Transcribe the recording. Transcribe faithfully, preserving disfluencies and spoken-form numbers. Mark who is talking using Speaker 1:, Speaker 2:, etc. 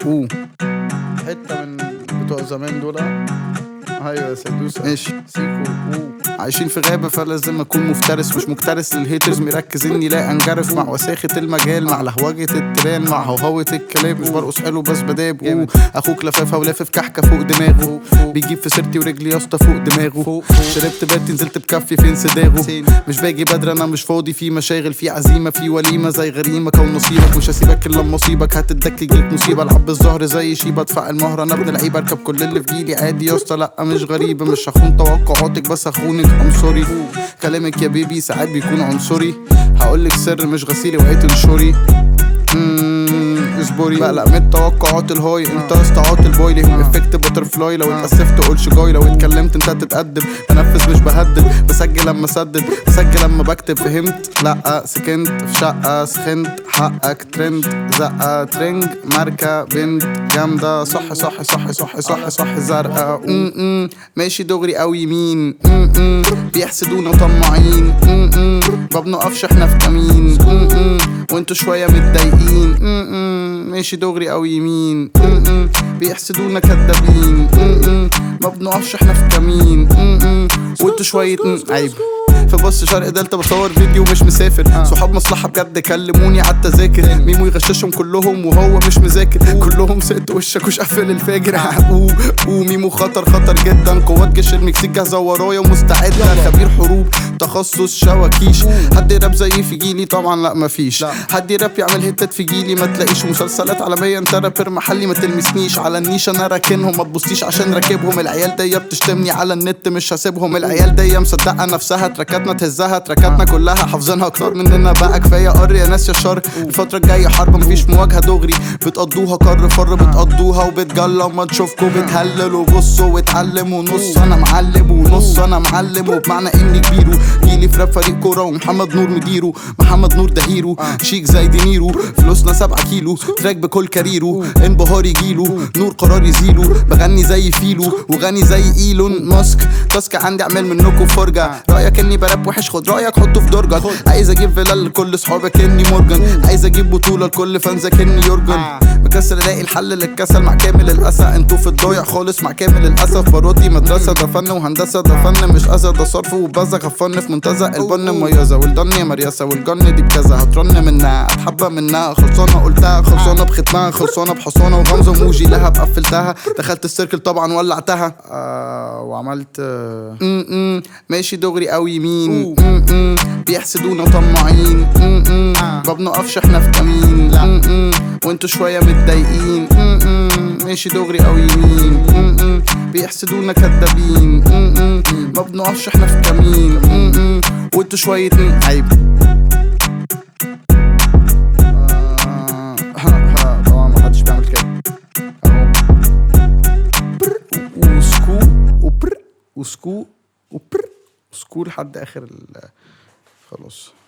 Speaker 1: اوه حتة من بتوع زمان دول. ايوه يا سيدوس ماشي سيكو. اوه عايشين في غابة فلازم اكون مفترس، مش مكترس للهيترز، مركز اني لا انجرف مع وساخة المجال، مع لهوجة التران، مع هوهوة الكلام. مش برقص حلو بس بداب. اوه اخوك لفافة ولافف كحكة فوق دماغه، بيجيب في سيرتي ورجلي يا اسطى فوق دماغه. شربت باتي نزلت بكفي فين صداغه، مش باجي بدري انا مش فاضي، في مشاغل في عزيمة في وليمة زي غريمة كون نصيبك. مش هسيبك الا لما اصيبك، هتدك يجيلك مصيبة. العب الظهر زي شيبة ادفع المهر انا ابن لعيبة، اركب كل اللي في جيلي عادي يا اسطى لا مش غريبة. مش هخون توقعاتك بس هخونك ام سوري. كلامك يا بيبي ساعات بيكون عنصري، هقولك سر مش غسيلي وعيت انشوري. اصبري بقلق من التوقعات الهاي، انت استعاط البوي ليهم افكت باترفلاي. لو اتأسفت قولش جاي، لو اتكلمت انت تتقدم. بنفذ مش بهدد، بسجل لما اسدد، بسجل لما بكتب. فهمت؟ لا سكنت في شقة سخنت، حقك ترند زقة ترنج ماركة بنت جامدة. صح صح صح صح صح صح زرقاء. امم ماشي دغري او يمين. امم بيحسدونا وطماعين. امم ما بنقفش احنا في كمين. امم وانتوا شوية متضايقين. امم ماشي دغري او يمين. امم بيحسدونا كدابين. امم ما بنقفش احنا في كمين. امم وانتوا شوية عيب. في بص شرق دلتا بصور فيديو مش مسافر، صحاب مصلحة بجد كلموني عالتذاكر. ميمو يغششهم كلهم وهو مش مذاكر، كلهم سقط وشك وش قفل الفاجر. اوه اوه ميمو خطر خطر جدا، قوات جيش المكسيك جاهزة ورايا ومستعدة. خبير حروب تخصص شواكيش، حد يراب زيي في جيلي طبعا لا مفيش. حد يراب يعمل هيتات في جيلي ما تلاقيش. مسلسلات عالمية انت رابر محلي ما تلمسنيش. على النيش انا راكنهم ما تبصيش عشان راكبهم. العيال دي بتشتمني على النت مش هسيبهم. العيال دي مصدقة نفسها تركاتنا تهزها، تركاتنا كلها حافظينها اكتر مننا بقى كفاية قر يا ناس يا شر. الفترة الجاية حرب مفيش مواجهة دغري، بتقضوها كر فر بتقضوها وبتجلى وما تشوفكوا بتهللوا. بصوا واتعلموا نص انا معلم ونص انا معلم، وبمعنى اني كبيرو. جيلي في راب فريق كورة ومحمد نور مديره، محمد نور ده هيرو شيك زي دينيرو. فلوسنا سبعة كيلو تراك بكل كاريرو، انبهار يجيله نور قرار يزيله. بغني زي فيلو وغني زي ايلون ماسك، تاسك عندي اعمل منكم فرجة. رأيك اني براب وحش خد رأيك حطه في درجك. عايز اجيب فيلا لكل صحابك اني مورجان، عايز اجيب بطولة لكل فانزك اني يورجن. مكسر الاقي الحل للكسل مع كامل الاسى، انتوا في الضايع خالص مع كامل الاسف. بارودي مدرسة ده فن وهندسة ده فن مش اذى، ده صرف وبزغ فن في منتزه. البن مميزة والدن يا مريسة والجن دي بكذا. هترن منها اتحبى منها خلصانة قلتها خلصانة بختمها خلصانة بحصانة وغمزة موجي لها بقفلتها. دخلت السيركل طبعا ولعتها آه وعملت امم ماشي دغري او يمين. امم بيحسدونا وطماعين. امم ما بنقفش احنا في كمين. امم وانتوا شوية متضايقين. امم ماشي دغري او يمين. امم بيحسدونا كدابين. امم ما بنقفش احنا في كمين. امم وانتوا شوية عيب. طبعا محدش بيعمل كده اهو. وسكو وبر وسكو وبر وسكو لحد اخر ال خلاص.